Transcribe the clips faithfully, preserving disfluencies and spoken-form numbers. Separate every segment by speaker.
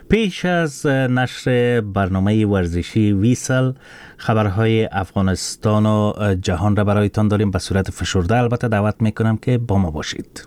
Speaker 1: پیش از نشر برنامه ورزشی ویسل، خبرهای افغانستان و جهان را برایتان داریم به صورت فشرده. البته دعوت میکنم که با ما باشید.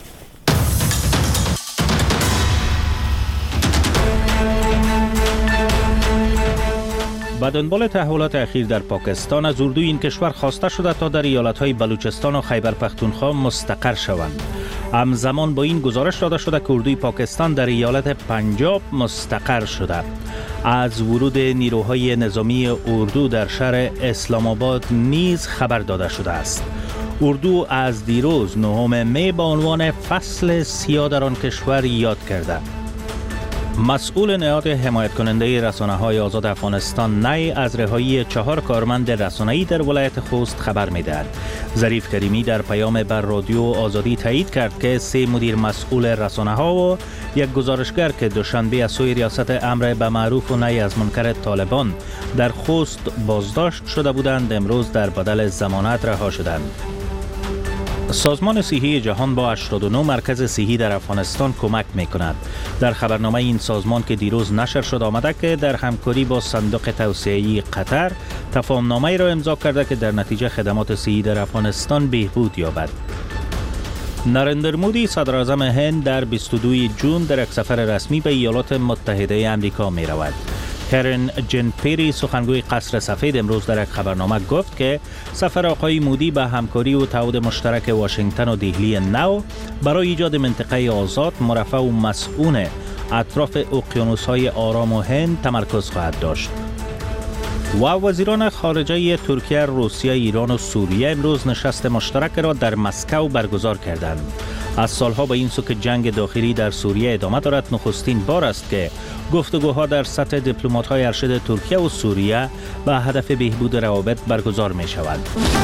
Speaker 1: با دنبال تحولات اخیر در پاکستان، از اردوی این کشور خواسته شده تا در ایالت‌های بلوچستان و خیبر پختونخوا مستقر شوند. همزمان با این گزارش داده شده که اردوی پاکستان در ایالت پنجاب مستقر شده. از ورود نیروهای نظامی اردو در شهر اسلام آباد نیز خبر داده شده است. اردو از دیروز نهم می با عنوان فصل سیاه در آن کشور یاد کرده. مسئول نهاد حمایت کننده رسانه‌های آزاد افغانستان نی از رهایی چهار کارمند رسانه‌ای در ولایت خوست خبر می‌دهد. ظریف کریمی در پیام بر رادیو آزادی تایید کرد که سه مدیر مسئول رسانه‌ها و یک گزارشگر که دوشنبه از سوی ریاست امر به معروف و نهی از منکر طالبان در خوست بازداشت شده بودند، امروز در بدل ضمانت رها شدند. سازمان صحی جهان با هشتاد و نه مرکز صحی در افغانستان کمک می‌کند. در خبرنامه این سازمان که دیروز نشر شد آمده که در همکاری با صندوق توسعه‌ای قطر تفاهم‌نامه‌ای را امضا کرده که در نتیجه خدمات صحی در افغانستان بهبود یابد. نریندر مودی صدر اعظم هند در بیست و دوم ژوئن در یک سفر رسمی به ایالات متحده آمریکا می رود. کرن جن پیری سخنگوی قصر سفید امروز در یک خبرنامه گفت که سفر آقای مودی به همکاری و تعهد مشترک واشنگتن و دهلی نو برای ایجاد منطقه آزاد، مرفه و مسئول اطراف اقیانوس‌های آرام و هند تمرکز خواهد داشت. و وزیران خارجه ترکیه، روسیه، ایران و سوریه امروز نشست مشترک را در مسکو برگزار کردند. از سالها به این سو که جنگ داخلی در سوریه ادامه دارد، نخستین بار است که گفتگوها در سطح دیپلمات‌های ارشد ترکیه و سوریه به هدف بهبود روابط برگزار می شود.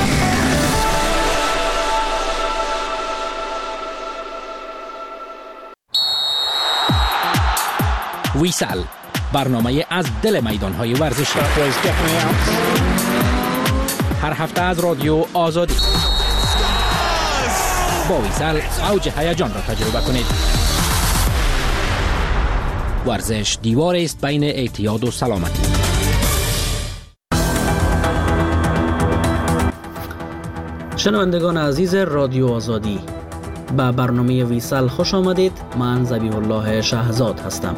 Speaker 2: ویسل، برنامه از دل میدان‌های ورزشی، هر هفته از رادیو آزادی. با ویسل اوج هیجان را تجربه کنید. ورزش دیوار است بین اعتیاد و سلامتی.
Speaker 3: شنوندگان عزیز رادیو آزادی، به برنامه ویسل خوش آمدید. من ذبیح الله شهزاد هستم.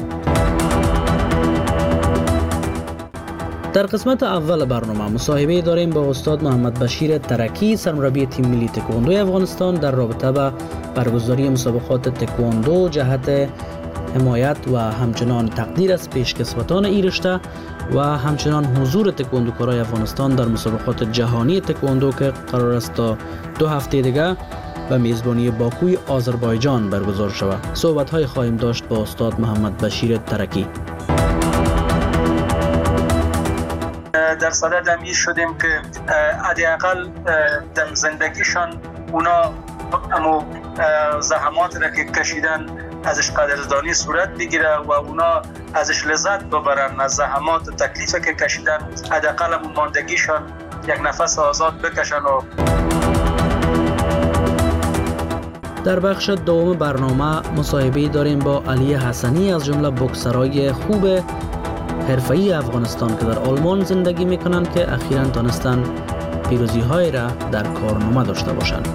Speaker 3: در قسمت اول برنامه مصاحبه داریم با استاد محمد بشیر ترکی، سرمربی تیم ملی تکواندو افغانستان، در رابطه با برگزاری مسابقات تکواندو جهت حمایت و همچنان تقدیر از پیشکسوتان این رشته و همچنان حضور تکواندوکارای افغانستان در مسابقات جهانی تکواندو که قرار است تا دو هفته دیگه به میزبانی باکوی آذربایجان برگزار شود. صحبت‌های خواهیم داشت با استاد محمد بشیر ترکی.
Speaker 4: در صدد امی شدیم که حداقل در زندگیشان اونا امو زحمات را که کشیدن ازش قدردانی صورت بگیره و اونا ازش لذت ببرن، از زحمات و تکلیفی که کشیدن حداقل امو ماندگیشان یک نفس آزاد بکشن. و
Speaker 3: در بخش دوم برنامه مصاحبه داریم با علی حسنی، از جمله بوکسرای خوب حرفه‌ای افغانستان که در آلمان زندگی میکنند که اخیراً تانستن پیروزی های را در کارنامه داشته باشند.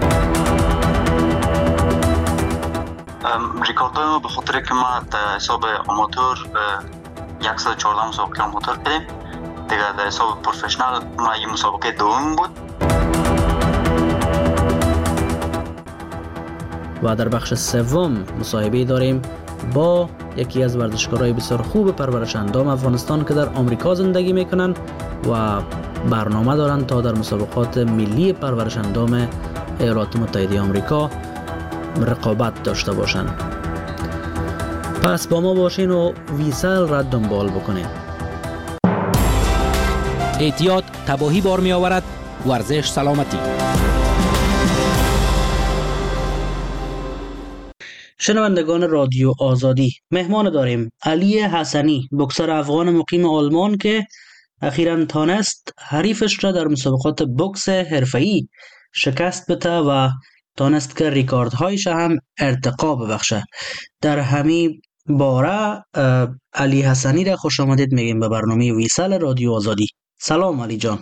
Speaker 5: ریکاردو به خاطر که ما در حساب آماتور صد و چهارده مسابقه آماتور کردیم دیگه، در حساب پروفشنال ما یه مسابقه دوم بود.
Speaker 3: و در بخش سوم مصاحبه داریم با یکی از ورزشکارای بسیار خوب پرورش اندام افغانستان که در آمریکا زندگی میکنن و برنامه دارن تا در مسابقات ملی پرورش اندام ایالات متحده آمریکا رقابت داشته باشن. پس با ما باشین و ویسل را دنبال بکنین.
Speaker 2: اعتیاد تباهی بار می آورد، ورزش سلامتی.
Speaker 3: شنوندگان رادیو آزادی، مهمان داریم علی حسنی، بوکسر افغان مقیم آلمان که اخیراً تانست حریفش را در مسابقات بوکس حرفه‌ای شکست بده و تانست که ریکاردهایش هم ارتقا ببخشه. در همین باره اه، علی حسنی را خوش آمدید میگیم به برنامه ویسال رادیو آزادی. سلام علی جان.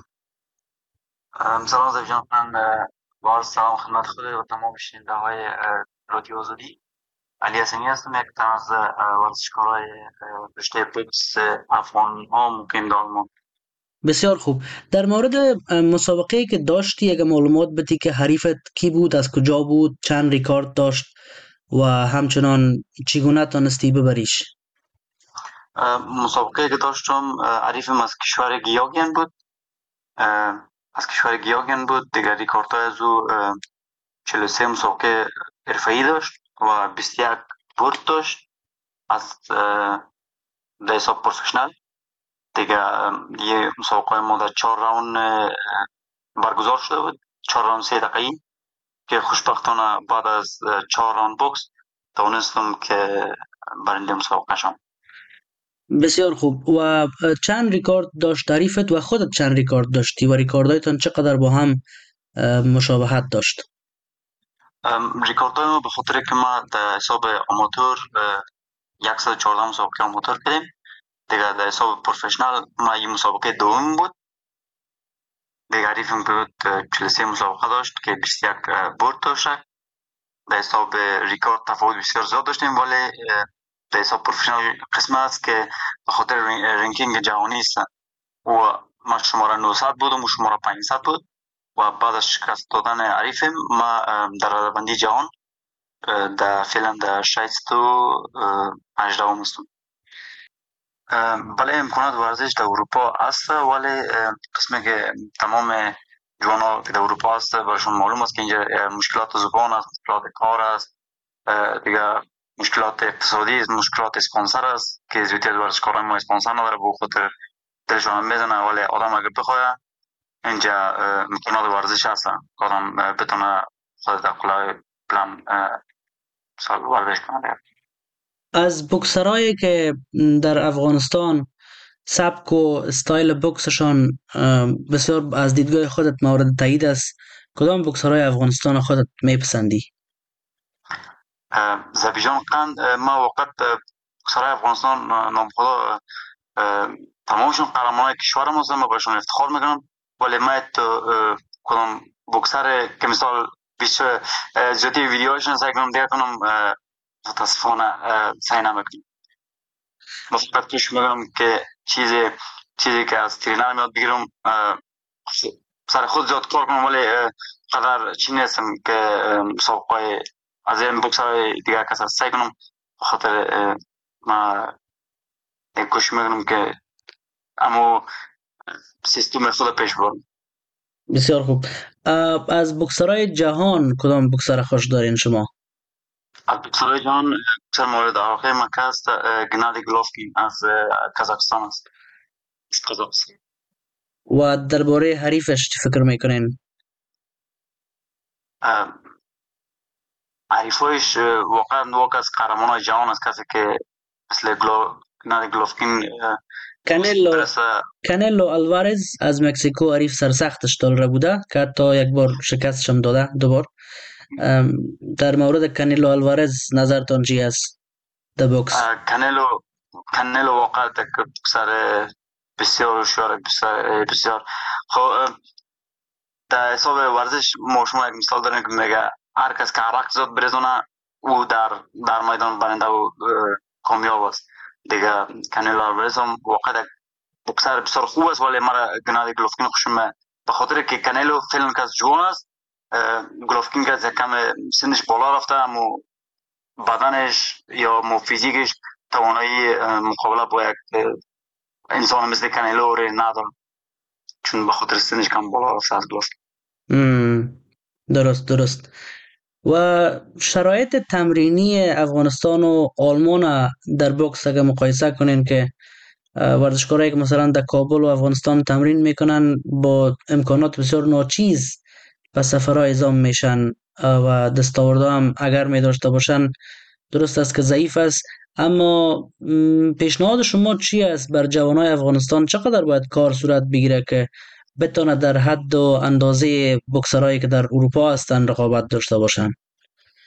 Speaker 5: ام، سلام زیب جان، من اه، با عرض سلام خدمت خود و تمام شنونده های اه، رادیو آزادی. علی حسینی هستم، یک تن از اه، ورزشکارای اه، رشته بوکس افغان ها مقیم در آلمان.
Speaker 3: بسیار خوب. در مورد اه، مسابقه که داشتی اگه معلومات بدی که حریفت کی بود، از کجا بود، چند ریکارد داشت و همچنان چگونه تانستی ببریش؟
Speaker 5: اه، مسابقه که داشتم اه، حریفم از کشور گیاگین بود. اه، از کشور گیاگین بود دیگر. ریکاردهای از او اه، چهل و سه مسابقه حرفه‌ای داشت و بیست و یک برد داشت از اه، در حساب پروفشنال. دیگه اه، یه مسابقه ما در چهار راوند اه، برگزار شده بود، چهار راوند سه دقیقه‌ای که خوشبختانه بعد از اه، چهار راوند بوکس توانستم که برنده مسابقه شم.
Speaker 3: بسیار خوب. و اه، چند ریکارد داشت حریفت و خودت چند ریکارد داشتی و ریکاردهایتان چقدر با هم اه، مشابهت داشت؟
Speaker 5: ام، ریکاردهای ما به خاطر که ما در حساب آماتور اه، صد و چهارده مسابقه آماتور کردیم. دیگه در حساب پروفشنال ما این مسابقه دوم بود. دیگه حریفم بود اه، چهل و سه مسابقه داشت که بیست و یک اه، برد داشت. در حساب ریکارد تفاوت بسیار زیاد داشتیم، ولی اه، در حساب پروفشنال قسم است که به خاطر رین- رنکینگ جهانی است و ما شماره نهصد بودم و شماره پانصد بود و بعد از شکست دادن حریفم ما اه، در رده‌بندی جهان اه، در فعلا در شصت و هجدهم هستم. اه، بله امکانات ورزش در اروپا است، ولی اه، قسمی که تمام جوانا که در اروپا است برشون معلوم است که اینجا اه، مشکلات زبان است، مشکلات کار است، اه، دیگه مشکلات اقتصادی است، مشکلات اسپانسر است که زیادی از ورزشکاران ما اسپانسر نداره، به خاطر دلشون هم میزنه. ولی آدم اگر بخواه اینجا اه، امکانات ورزش هست که آدم اه، بتونه خود در قلعه پلان اه، سال ورزش کنه.
Speaker 3: از بوکسرایی که در افغانستان سبک و استایل بوکسشان اه، بسیار از دیدگاه خودت مورد تایید است، کدام بوکسرای افغانستان خودت میپسندی؟
Speaker 5: اه، زبیجان قند اه، ما وقت اه، سرای افغانستان اه، نام خدا اه، تمامشون قهرمانای کشور ما هستن، ما باشون افتخار میکنم. ولی ما تو اه، کدام بوکسر که مثال بیش اه، زیادی ویدیوهاشون سعی کنم دیگه کنم اه، متاسفانه اه، سعی نمیکنم. ما فقط پیش میکنم که چیزی چیزی که از ترینر میاد بگیرم، اه، سر خود زیاد کار کنم، ولی اه، قدر چی نیستم که اه، مسابقه از این بوکسر دیگر کس سعی کنم. به خاطر اه، ما یک کوشش میکنم که اما سیستم خود پیش برم.
Speaker 3: بسیار خوب. اه، از بوکسرای جهان کدام بوکسر خوش دارین شما؟
Speaker 5: از بوکسر جان بوکسر مورد علاقه من که است اه، گنادی گلوفکین از اه، کازاخستان است. از قزاقستان.
Speaker 3: و درباره حریفش چی فکر میکنین؟
Speaker 5: اه، حریفایش اه، واقعا واقع از قهرمان جهان است. کسی که مثل گلو گنادی گلوفکین اه،
Speaker 3: کانلو
Speaker 5: برسه.
Speaker 3: کانلو آلوارز از مکزیکو حریف سرسختش دلره بوده که حتی یک بار شکستش هم داده دوبار. ام، در مورد کانلو آلوارز نظرتان چی است در بوکس؟
Speaker 5: اه، کانلو کانلو واقعا یک بوکسر بسیار هوشیار، بسیار بسیار خب. اه، در حساب ورزش ما شما یک مثال داریم که میگه هر کس که عرق زاد بریزونه او در در میدان برنده و اه، کامیاب است. دیگه کانلو آلوارز هم واقعا یک بوکسر بسیار خوب است، ولی مرا گنادی گلوفکین خوشم میاد به خاطر که کانلو فعلا که از جوان است. اه، گلوفکین که از یک کم سنش بالا رفته، اما بدنش یا مو فیزیکش توانایی اه، مقابله با یک اه، انسان مثل کانلو رو نداره، چون به خاطر سنش کم بالا رفته از گلوفکین.
Speaker 3: مم. درست درست. و شرایط تمرینی افغانستان و آلمان در بوکس اگه مقایسه کنین که اه، ورزشکارایی که مثلا در کابل و افغانستان تمرین میکنن با امکانات بسیار ناچیز و سفرها اعزام میشن اه، و دستاورده هم اگر می داشته باشن درست است که ضعیف است. اما م، پیشنهاد شما چی است بر جوانای افغانستان؟ چقدر باید کار صورت بگیره که بتونه در حد و اندازه بکسرایی که در اروپا هستن رقابت داشته باشن؟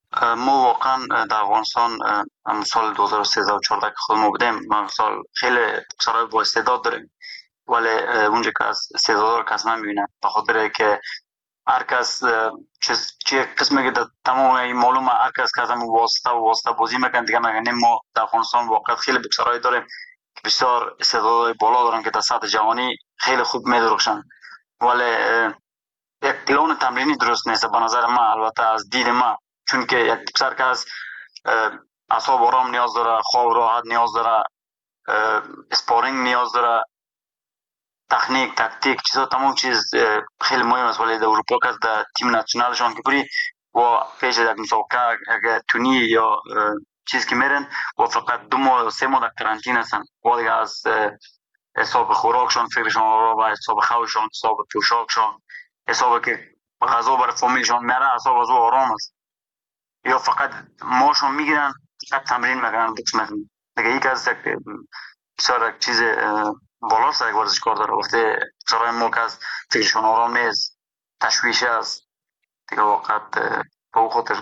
Speaker 5: ما واقعا در افغانستان هم سال دو هزار و سیزده و چهارده که خود ما بودیم، ما مثال خیلی بسرای با استعداد داریم، ولی اونجا که از استعداد رو کس نمیبینه، به خاطر که هر کس چه قسمی که در تمام این معلومه هر کس که از همون واسطه و واسطه بازی میکن دیگه نگنیم. ما در افغانستان واقعا خیلی بسرای داریم که بسیار استعداد بالا دارن که در سطح جهانی خیلی خوب میدرخشن، ولی یک پلان تمرینی درست نیست به نظر من، البته از دید من، چون که یک پسر که از اعصاب آرام نیاز داره، خواب راحت نیاز داره، اسپارینگ نیاز داره، تکنیک تاکتیک چیزا تمام چیز خیلی مهم است. ولی در اروپا که در تیم ناسیونالشون که بری و پیش یک مسابقه اگه تونی یا چیز که میرن و فقط دو ماه سه ماه در کرانتین هستن و دیگه از حساب خوراکشون فکرشون رو با حساب خوابشون، حساب پوشاکشون، حساب که غذا برای فامیلشون میاره، حساب از آرام است. یا فقط ماشون میگیرن فقط تمرین میکنن بوکس میکنن دیگه. یک از یک بسیار یک چیز بالاست یک ورزشکار داره وقتی سرای ما که از فکرشون آرام نیست، تشویش است دیگه، واقعا به او خاطر.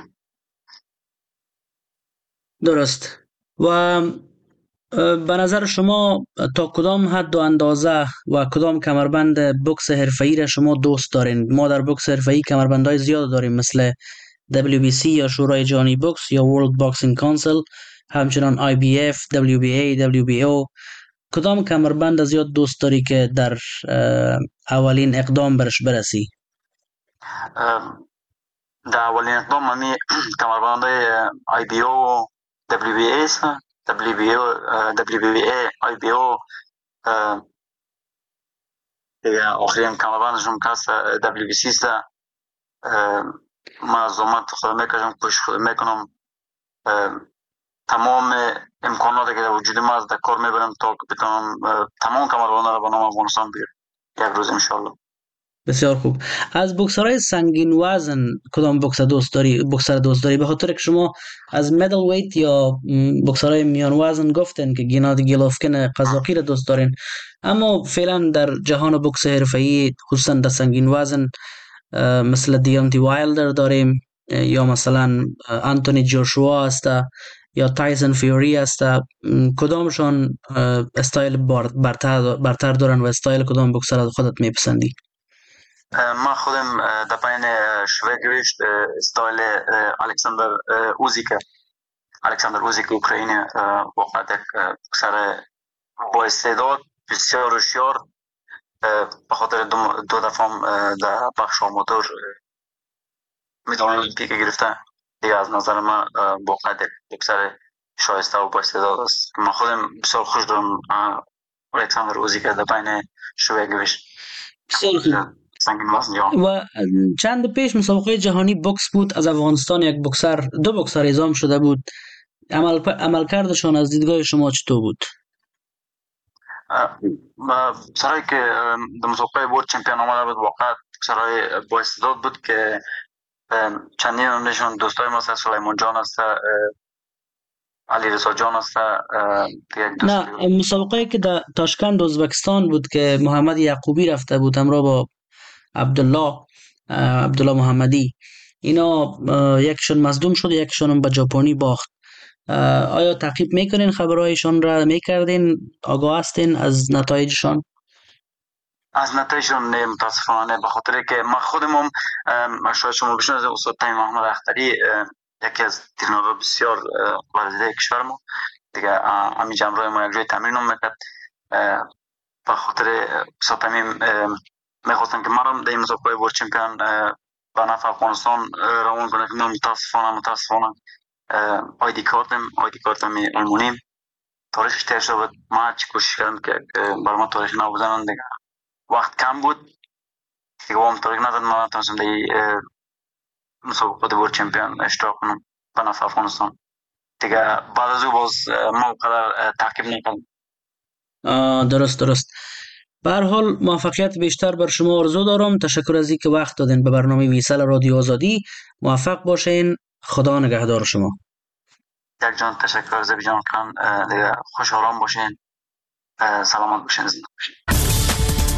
Speaker 3: درست. و به نظر شما تا کدام حد و اندازه و کدام کمربند بوکس حرفه‌ای را شما دوست دارین؟ ما در بوکس حرفه‌ای کمربندهای زیاد داریم، مثل دبلیو بی سی یا شورای جهانی بوکس یا World Boxing Council، همچنان آی بی اف، دبلیو بی ای، دبلیو بی او. کدام کمربند زیاد دوست داری که در اولین اقدام برش برسی؟
Speaker 5: در اولین اقدام همی کمربند آی بی او و دبلیو بی ای است. دبلیو بی او، دبلیو بی ای، آی بی او دیگه آخرین کمربندشون که است دبلیو بی سی است. من زحمت خود میکشم، کوشش خود میکنم، تمام امکاناتی که در وجود ما از در کار میبرم تا که بتونم تمام کمربندان را به نام افغانستان بیارم یک روز انشالله.
Speaker 3: بسیار خوب. از بوکسرهای سنگین وزن کدام بوکسر دوست داری؟ بوکسر دوست داری به خاطر که شما از میدل ویت یا بوکسرهای میان وزن گفتن که گنادی گلوفکن قزاقی را دوست دارین، اما فعلا در جهان بوکس حرفه‌ای خصوصا در سنگین وزن مثل دیانتی وایلدر داریم، یا مثلا انتونی جوشوا است، یا تایسون فیوری است. کدامشان استایل برتر برتر دارن و استایل کدام بوکسر از خودت میپسندی؟
Speaker 5: من خودم در پایین شویگویشت استایل الکساندر اوزیک الکساندر اوزیک اوکراینی واقعا یک بوکسر با استعداد، بسیار هوشیار، به خاطر دو, دو دفعه در بخش آماتور مدال المپیک گرفته دیگه. از نظر من واقعا یک بوکسر شایسته و با استعداد است. من خودم بسیار خوش دارم الکساندر اوزیک در پایین شویگویشت.
Speaker 3: بسیار خوب. و چند پیش مسابقه جهانی بوکس بود، از افغانستان یک بوکسر، دو بوکسر اعزام شده بود. عمل عملکردشان از دیدگاه شما چطور بود؟
Speaker 5: سرای که در مسابقه ورلد چمپیون آمده بود واقعا سرای با استعداد بود که چندین نشون دوستای ما هست، سلیمان جان است، علی رضا جان است.
Speaker 3: نه، مسابقه که در تاشکند ازبکستان بود که محمد یعقوبی رفته بود همراه با عبدالله عبدالله محمدی، اینا یکشون مصدوم شد، یکشون به ژاپنی باخت. آیا تعقیب میکنین خبرهایشان را؟ میکردین؟ آگاه هستین از نتایجشان؟
Speaker 5: از نتایجشان نه متاسفانه، به خاطر که من خودم هم شاید شما بشنوید استاد تیم محمد اختری یکی از ترینرها بسیار ورزیده کشور ما دیگه همینجا همراه ما یک جای تمرین هم میکرد. به خاطر استاد تیم میخواستم که مرم در این مسابقه ورلد چمپیون به نفع افغانستان روان کنه که من متاسفانه متاسفانه آیدی کارتم آیدی کارتم المونیم تاریخش تیر شده بود. من هرچی کوشش کردم که برای من تاریخ نو بزنن دیگه، وقت کم بود دیگه هم تاریخ نداد. من نتونستم در مسابقه ورلد چمپیون اشتراک کنم به نفع افغانستان دیگه. بعد از او باز ما قدر تعقیب نکردم.
Speaker 3: درست درست. به هر حال موفقیت بیشتر بر شما آرزو دارم. تشکر از اینکه وقت دادین به برنامه ویسل رادیو آزادی. موفق باشین. خدا نگهدار شما.
Speaker 5: یک جان تشکر زبی جان خان، دیگه خوش آرام باشین، سلامت باشین، زنده باشین.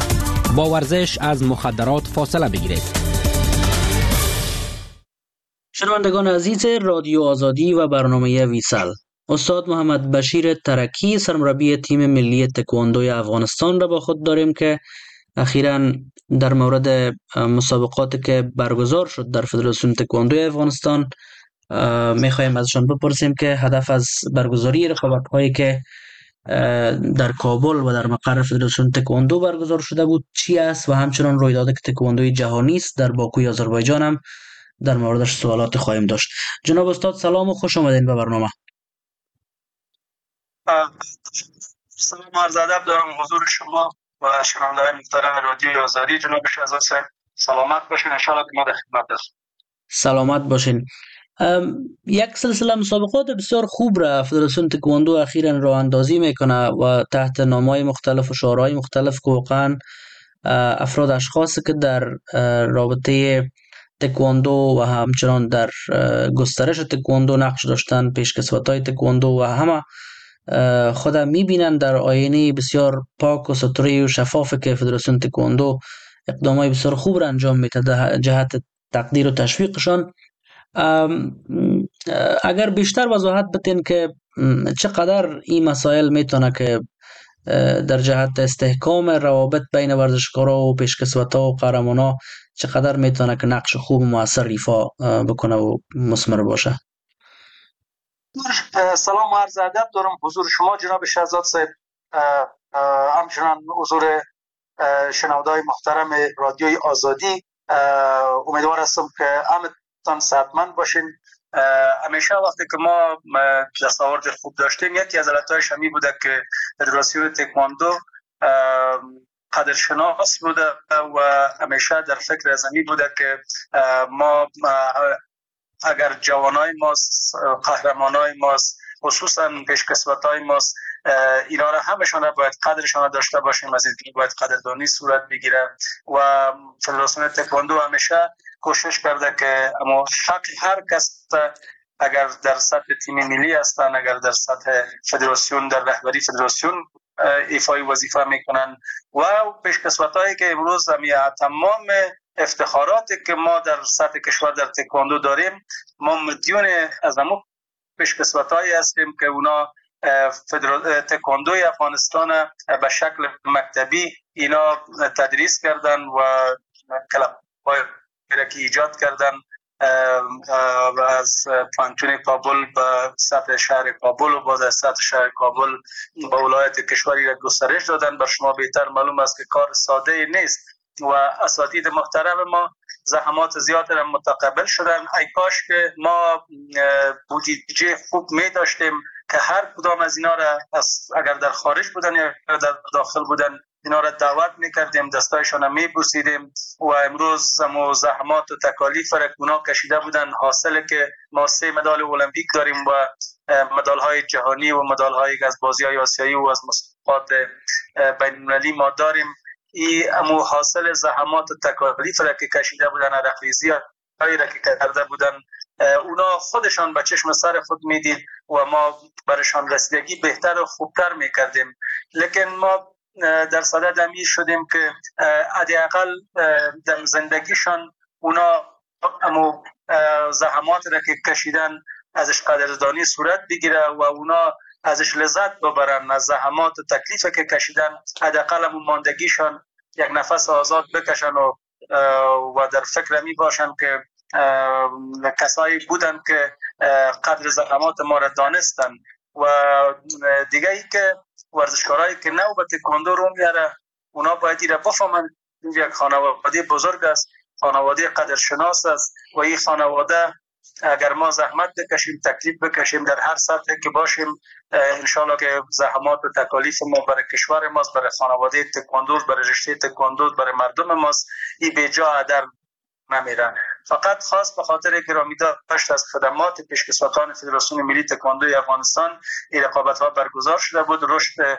Speaker 2: با ورزش از مخدرات فاصله بگیرید.
Speaker 3: شنوندگان عزیز رادیو آزادی و برنامه ویسل، استاد محمد بشیر ترکی سرمربی تیم ملی تکواندوی افغانستان را با خود داریم که اخیراً در مورد مسابقاتی که برگزار شد در فدراسیون تکواندوی افغانستان میخوایم ازشان بپرسیم که هدف از برگزاری رقابت هایی که در کابل و در مقر فدراسیون تکواندو برگزار شده بود چی است و همچنان رویدادی که تکواندوی جهانی است در باکوی آذربایجان هم در موردش سوالات خواهیم داشت. جناب استاد سلام و خوش آمدین به برنامه.
Speaker 4: سلام عرض ادب دارم حضور شما و شنوندگان محترم رادیو آزادی. جناب شهزاد صاحب سلامت باشین، ان شاءالله که ما در خدمت هستیم.
Speaker 3: سلامت باشین. یک سلسله مسابقات بسیار خوب را فدراسیون تکواندو اخیراً راه اندازی میکنه و تحت نام‌های مختلف و شعارهای مختلف که واقعاً افراد اشخاصی که در رابطه تکواندو و همچنان در گسترش تکواندو نقش داشتن، پیشکسوت‌های تکواندو و همه خود میبینن در آینه بسیار پاک و سطوری و شفافی که فدراسیون تکواندو اقدامات بسیار خوب را انجام میده جهت تقدیر و تشویقشان. اگر بیشتر وضاحت بتین که چقدر این مسائل میتونه که در جهت استحکام روابط بین ورزشکارا و پیشکسوتا و قهرمانا چقدر میتونه که نقش خوب و مؤثر ایفا بکنه و مثمر باشه.
Speaker 4: سلام و عرض ادب دارم حضور شما جناب شهزاد صاحب، همچنان حضور شنونده‌های محترم رادیوی آزادی. امیدوار هستم که همتون صحتمند باشین. همیشه وقتی که ما دستاورد خوب داشتیم یکی از علتهایش همی بوده که فدراسیون تکواندو قدرشناس بوده و همیشه در فکر از همی بوده که ما اگر جوانای ماست، قهرمانای ماست، خصوصا پیشکسوتای ماست، اینا را همشان را باید قدرشان داشته باشیم، از این باید قدردانی صورت بگیره و فدراسیون تکواندو همیشه کوشش کرده که اما حق هر کس اگر در سطح تیم ملی هستن، اگر در سطح فدراسیون در رهبری فدراسیون ایفای وظیفه میکنن و پیشکسوتایی که امروز همی تمام افتخاراتی که ما در سطح کشور در تکواندو داریم، ما مدیون از همون پیشکسوتایی هستیم که اونا تکواندوی افغانستان به شکل مکتبی اینا تدریس کردن و کلاب‌های که ایجاد کردن و از پانتون کابل به سطح شهر کابل و باز از سطح شهر کابل به ولایت کشوری را گسترش دادن. بر شما بهتر معلوم است که کار ساده نیست و اساتید محترم ما زحمات زیاد را متقبل شدن. ای کاش که ما بودجه خوب می داشتیم که هر کدام از اینا را اگر در خارج بودن یا در داخل بودن اینا را دعوت میکردیم، دستایشان را میبوسیدیم و امروز ما زحمات و تکالیف را اونا کشیده بودن حاصل که ما سه مدال المپیک داریم و مدال های جهانی و مدال های از بازی های آسیایی و از مسابقات بین المللی ما داریم. این امو حاصل زحمات و تکالیف را که کشیده بودن، رخریزی هایی را که کرده بودن، اونا خودشان به چشم سر خود میدید و ما برشان رسیدگی بهتر و خوبتر میکردیم. لیکن ما در صدد امیر شدیم که حداقل در زندگیشان اونا امو زحمات را که کشیدن ازش قدردانی صورت بگیره و اونا ازش لذت ببرن، از زحمات و تکلیف که کشیدن حداقل امو ماندگیشان یک نفس آزاد بکشن و و در فکر می باشن که کسایی بودن که قدر زحمات ما را دانستن و دیگه ای که ورزشکارایی که نو به تکواندو رو میاره اونا باید ایره بفهمن یک خانواده بزرگ است، خانواده قدرشناس است و این خانواده اگر ما زحمت بکشیم، تکلیف بکشیم در هر سطح که باشیم، انشالله که زحمات و تکالیف ما برای کشور ماست، برای خانواده تکواندو، برای رشته تکواندو، برای مردم ماست، این به جا هدر نمیره. فقط خاص به خاطر گرامی داشت از خدمات پیشکسوتان فدراسیون ملی تکواندوی افغانستان این رقابت‌ها برگزار شده بود. رشد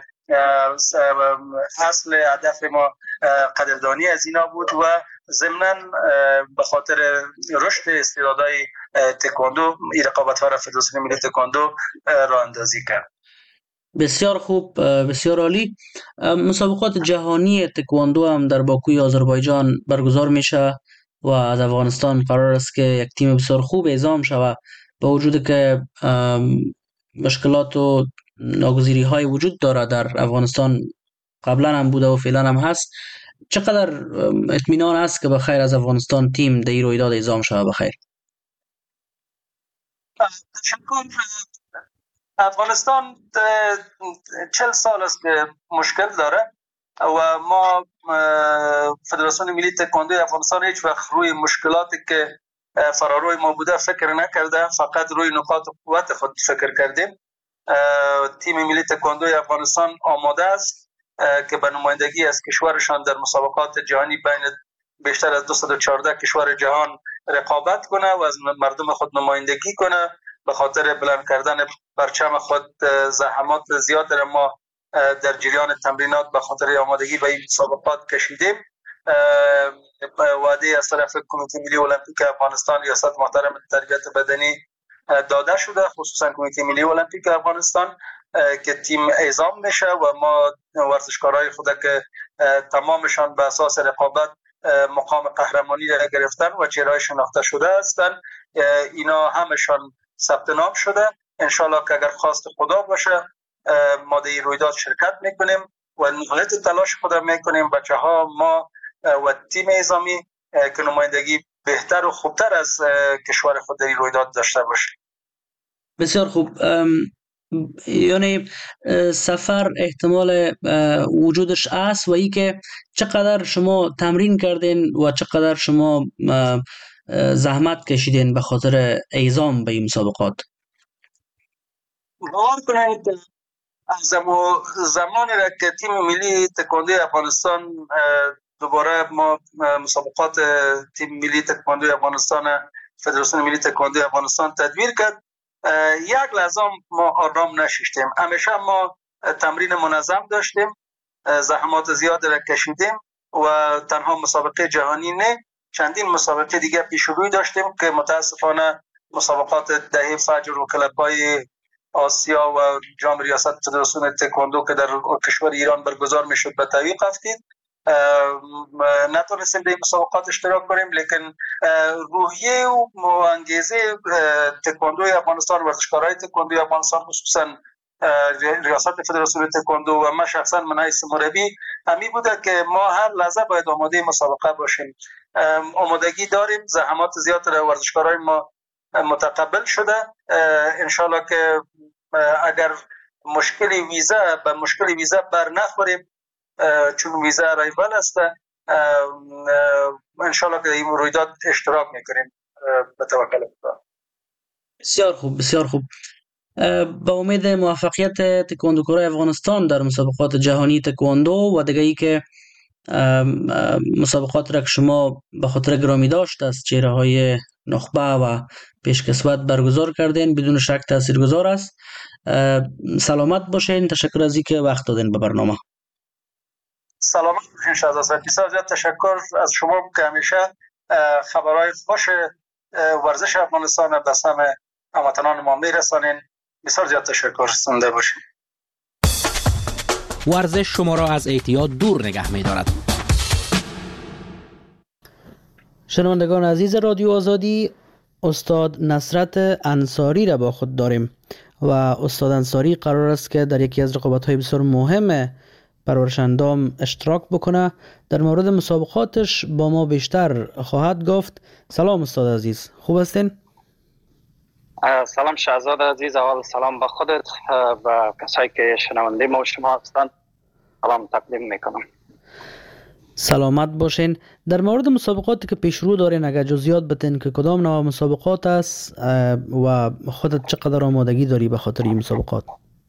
Speaker 4: اصل هدف ما قدردانی از اینا بود و ضمناً به خاطر رشد استعدادهای تکواندو این رقابت‌ها را فدراسیون ملی تکواندو راه اندازی کرد.
Speaker 3: بسیار خوب، بسیار عالی. مسابقات جهانی تکواندو هم در باکوی آذربایجان برگزار میشه و از افغانستان قرار است که یک تیم بسیار خوب اعزام شود، با وجود که مشکلات و ناگزیری های وجود داره در افغانستان، قبلا هم بوده و فعلا هم هست. چقدر اطمینان است که بخیر از افغانستان تیم در این رویداد اعزام شود بخیر؟
Speaker 4: تشکر. افغانستان چهل سال است که مشکل داره و ما فدراسیون ملی تکواندو افغانستان هیچ وقت روی مشکلاتی که فراروی ما بوده فکر نکرده، فقط روی نقاط قوت خود فکر کردیم. تیم ملی تکواندو افغانستان آماده است که به نمایندگی از کشورشان در مسابقات جهانی بین بیشتر از دویست و چهارده کشور جهان رقابت کنه و از مردم خود نمایندگی کنه. به خاطر بلند کردن پرچم خود زحمات زیاد در ما در جریان تمرینات به خاطر آمادگی به این مسابقات کشیدیم. وعده از طرف کمیته ملی المپیک افغانستان ریاست محترم تربیت بدنی داده شده، خصوصا کمیته ملی المپیک افغانستان، که تیم اعزام میشه و ما ورزشکارای خود که تمامشان به اساس رقابت مقام قهرمانی را گرفتن و چهره‌های شناخته شده هستند، اینا همشان ثبت نام شده. انشالله که اگر خواست خدا باشه ما در این رویداد شرکت میکنیم و نهایت تلاش خود میکنیم بچه ها ما و تیم اعزامی که نمایندگی بهتر و خوبتر از کشور خود در این رویداد داشته باشیم.
Speaker 3: بسیار خوب. یعنی سفر احتمال وجودش است و ای که چقدر شما تمرین کردین و چقدر شما زحمت کشیدین به خاطر اعزام به این مسابقات؟
Speaker 4: باور کنید از زمانی را که تیم ملی تکواندو افغانستان دوباره ما مسابقات تیم ملی تکواندو افغانستان فدراسیون ملی تکواندو افغانستان تدبیر کرد، یک لحظه ما آرام نشیدیم. همیشه ما تمرین منظم داشتیم، زحمات زیاد را کشیدیم و تنها مسابقه جهانی نه، چندین مسابقه دیگه پیش روی داشتیم که متاسفانه مسابقات دهه فجر و کلب‌های آسیا و جام ریاست فدراسیون تکواندو که در کشور ایران برگزار میشد به تعویق افتید، نتونستیم در مسابقات اشتراک کنیم. لیکن روحیه و انگیزه تکواندو افغانستان، ورزشکارای تکواندو افغانستان، خصوصا ریاست فدراسیون تکواندو و من شخصا من حیث مربی همی بوده که ما هر لحظه باید آماده مسابقه باشیم. آمادگی داریم، زحمات زیاد را ورزشکارای ما متقبل شده. انشالله که اگر مشکل ویزا به مشکل ویزا بر نخوریم، چون ویزا رایفل است، انشالله که این رویداد اشتراک میکنیم به توکل خدا.
Speaker 3: بسیار خوب، بسیار خوب. با امید موفقیت تکواندوکارای افغانستان در مسابقات جهانی تکواندو و دیگه ای که مسابقات را که شما به خاطر گرامی داشت از چهره های نخبه و پیشکسوت برگزار کردین، بدون شک تاثیرگذار است. سلامت باشین. تشکر از اینکه وقت دادین به برنامه.
Speaker 4: سلامت باشین شهزاد صاحب. بسیار زیاد تشکر از شما که همیشه خبرهای خوش ورزش افغانستان به همه هموطنان ما میرسانین. بسیار زیاد تشکر. زنده باشین.
Speaker 2: ورزش شما را از اعتیاد دور نگه می‌دارد.
Speaker 3: شنوندگان عزیز رادیو آزادی، استاد نصرت انصاری را با خود داریم و استاد انصاری قرار است که در یکی از رقابت‌های بسیار مهم پرورش اندام اشتراک بکنه. در مورد مسابقاتش با ما بیشتر خواهد گفت. سلام استاد عزیز، خوب هستین؟
Speaker 6: سلام شهزاد عزیز، اول سلام به خودت و کسایی که شنونده ما و شما هستند سلام تقدیم میکنم.
Speaker 3: سلامت باشین. در مورد مسابقاتی که پیش رو دارین اگر جزئیات بتین که کدام نوع مسابقات است و خودت چقدر آمادگی داری به خاطر این مسابقات؟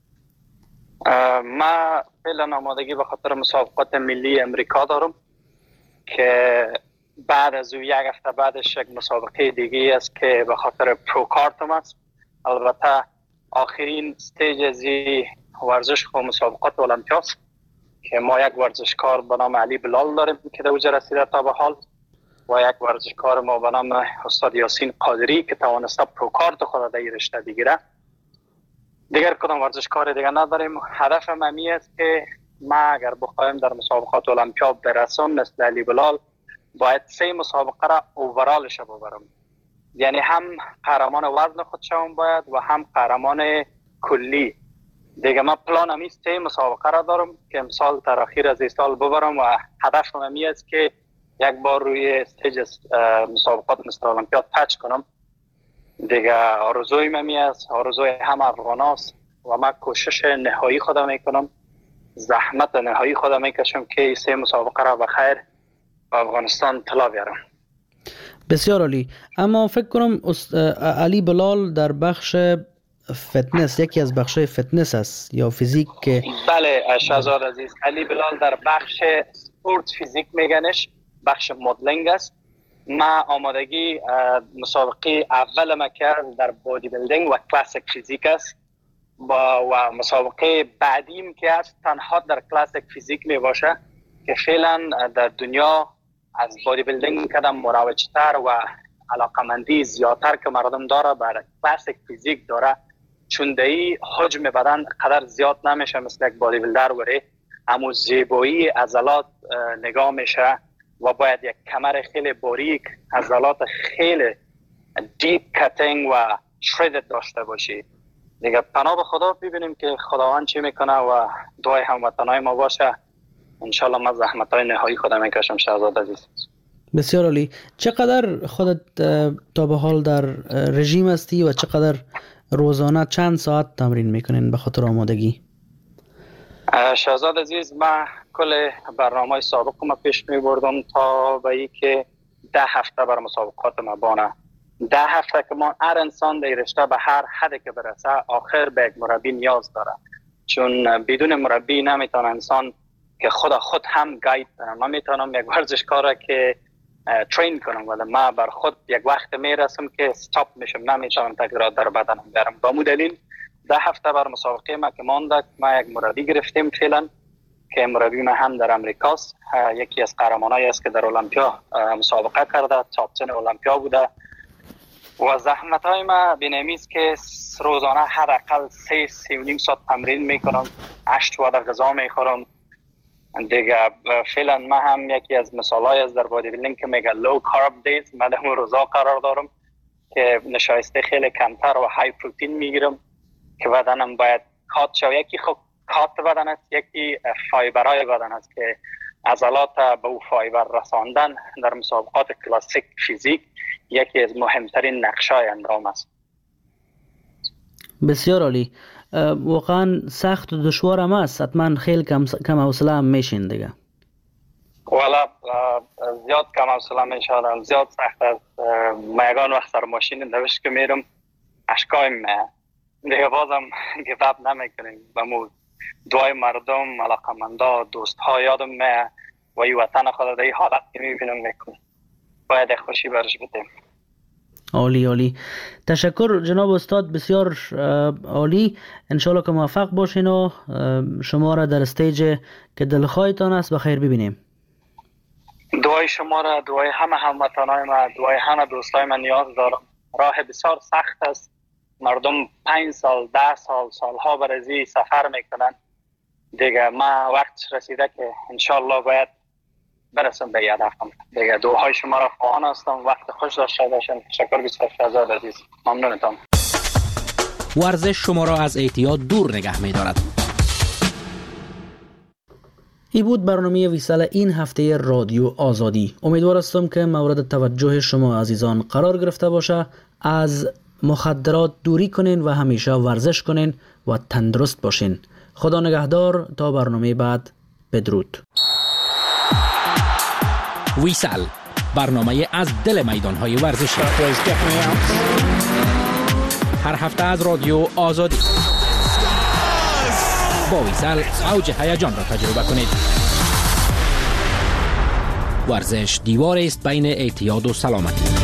Speaker 6: ما فعلا آمادگی به خاطر مسابقات ملی امریکا دارم که بعد از او یک هفته بعدش یک مسابقه دیگه است که به خاطر پرو کارتم است. البته آخرین استیج از ورزش و مسابقات المپیاست که ما یک ورزشکار به نام علی بلال داریم که در اوج رسیده تا به حال و یک ورزشکار ما به نام استاد یاسین قادری که توانسته پرو کارت خود در این رشته بگیره. دیگر کدام ورزشکار دیگر نداریم. هدفم همی است که ما اگر بخوایم در مسابقات المپیا برسم مثل علی بلال باید سه مسابقه را اوورالش ببرم، یعنی هم قهرمان وزن خود شوم باید و هم قهرمان کلی. دیگه من پلانم این سه مسابقه را دارم که امسال در اخیر از این سال ببرم و هدفم همی است که یک بار روی استیج مسابقات مستر المپیاد تچ کنم. دیگه آرزوی من است، آرزوی همه افغان است و من کوشش نهایی خودم میکنم، زحمت نهایی خودم میکشم که سه مسابقه را بخیر و افغانستان طلا بیارم.
Speaker 3: بسیار عالی. اما فکر کنم علی بلال در بخش فتنس، یکی از بخش فتنس است یا فیزیک که
Speaker 6: بله شهزاد عزیز، علی بلال در بخش سپورت فیزیک میگنش، بخش مدلینگ است. ما آمادگی مسابقه اول ما کرد در بادی بیلدینگ و کلاسیک فیزیک است با و مسابقه بعدیم که است تنها در کلاسیک فیزیک می باشه که فعلا در دنیا از بادی بیلدینگ کدام مروجتر و علاقمندی زیادتر که مردم داره بر کلاسیک فیزیک داره، چون دایی حجم بدن قدر زیاد نمیشه مثل یک بادی بیلدر وره، اما زیبایی عضلات نگاه میشه و باید یک کمر خیلی باریک، عضلات خیلی دیپ کاتینگ و شرید داشته باشی. دیگه پناه به خدا ببینیم که خداوند چی میکنه و دعای هموطنای ما باشه. انشالله من زحمتای نهایی خودم میکشم شهزاد عزیز.
Speaker 3: بسیار عالی. چقدر خودت تا به حال در رژیم هستی و چقدر روزانه چند ساعت تمرین میکنین به خاطر آمادگی؟
Speaker 6: شهزاد عزیز من کل برنامه سابق ما پیش می بردم تا به ای که ده هفته بر مسابقات ما بانه. ده هفته که ما هر انسان در رشته به هر حدی که برسه آخر به یک مربی نیاز داره، چون بدون مربی نمیتونه انسان که خدا خود هم گاید کنه. من میتونم یک ورزشکار که ترین کنم ولی من بر خود یک وقت میرسم که استاپ میشم، نمیتونم تغییرات در بدنم بیارم. با مو دلیل ده هفته بر مسابقه ما که مانده ما یک مربی گرفتیم فعلا که مربی ما هم در امریکاست، یکی از قهرمانایی است که در المپیا مسابقه کرده، تاپ ده المپیا بوده و زحمتای ما بینمیست که روزانه حداقل سه سه و نیم ساعت تمرین میکنم، هشت وعده غذا میخورم. دیگه فعلا ما هم یکی از مثالای از در بادی بیلدینگ که میگه لو کارب دیز، من در روزا قرار دارم که نشایسته خیلی کمتر و های پروتین میگیرم که بدنم باید کات شو. یکی خب کات بدن است، یکی فایبرای بدن است که عضلات به او فایبر رساندن در مسابقات کلاسیک فیزیک یکی از مهمترین نقشای اندام است.
Speaker 3: بسیار عالی. واقعا سخت و دشوار هم است، حتما خیلی کم کم حوصله هم میشین دیگه.
Speaker 6: والا زیاد کم حوصله میشم، زیاد سخت است. میگان وقت سر ماشین دوش که میرم اشکای میه دیگه بازم گیواب نمیکنیم. و مو دعای مردم، علاقمندا، دوست ها یادم میه و این وطن خود در این حالت که میبینم میکنم باید خوشی برش بدیم.
Speaker 3: عالی عالی. تشکر جناب استاد، بسیار عالی. انشالله که موفق باشین و شما را در استیج که دلخواهتان است بخیر ببینیم.
Speaker 6: دعای شما را، دعای همه هموطنای ما، دعای همه دوستای من نیاز دارم. راه بسیار سخت است، مردم پنج سال ده سال سالها برازی سفر میکنن. دیگه ما وقت رسیده که انشالله باید برسم به هدفم. دیگه دعاهای شما را خواهان هستم. وقت خوش داشته باشین. تشکر بسیار شهزاد عزیز، ممنونتم.
Speaker 2: ورزش شما را از اعتیاد دور نگه می‌دارد.
Speaker 3: این بود برنامه ویسال این هفته رادیو آزادی. امیدوار هستم که مورد توجه شما عزیزان قرار گرفته باشه. از مخدرات دوری کنین و همیشه ورزش کنین و تندرست باشین. خدا نگهدار تا برنامه بعد. بدرود.
Speaker 2: ویسال، برنامه از دل میدان‌های ورزشی. هر هفته از رادیو آزادی. با ویسال اوج هیجان را تجربه کنید. ورزش دیواری است بین اعتیاد و سلامتی.